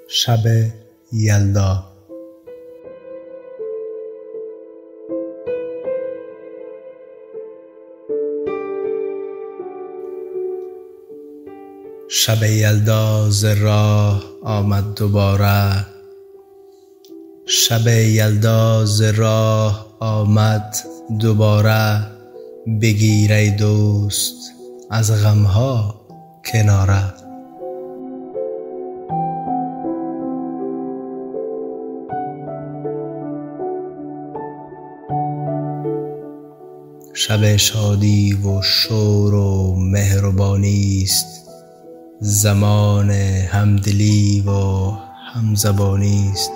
شب یلدا. شب یلدا ز راه آمد دوباره، شب یلدا ز راه آمد دوباره. بگیر ای دوست از غمها کناره. شب شادی و شور و مهربانی است، زمان همدلی و همزبانی است.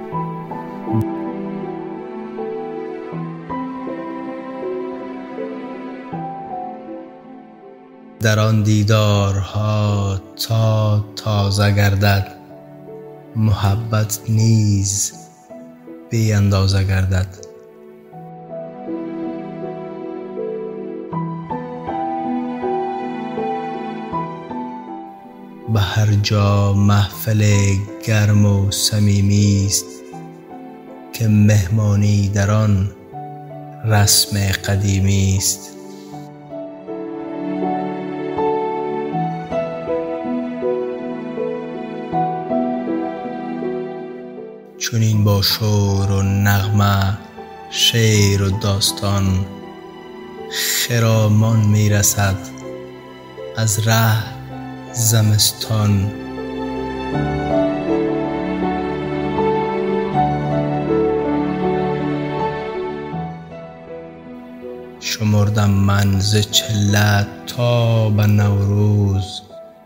در آن دیدارها تا تازه گردد، محبت نیز بی اندازه گردد. به هر جا محفل گرم و صمیمی است، که مهمانی در آن رسم قدیمی است. چنین با شور و نغمه، شعر و داستان، خرامان می رسد از ره زمستان. شمردم من ز چله تا به نوروز،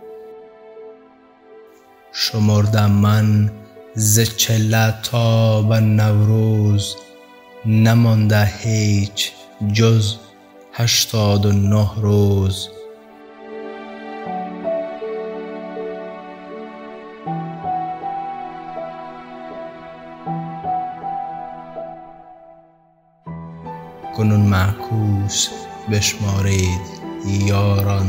شمردم من ز چله تا به نوروز. نمانده هیچ جز 89 روز. کنون معکوس بشمارید یاران،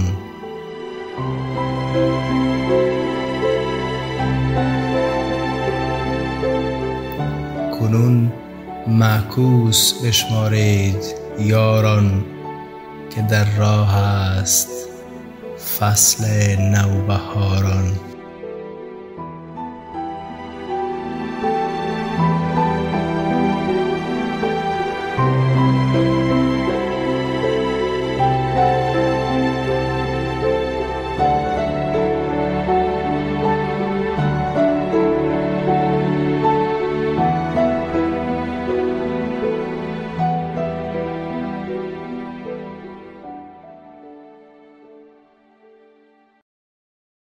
کنون معکوس بشمارید یاران، که در راه است فصل نوبهاران.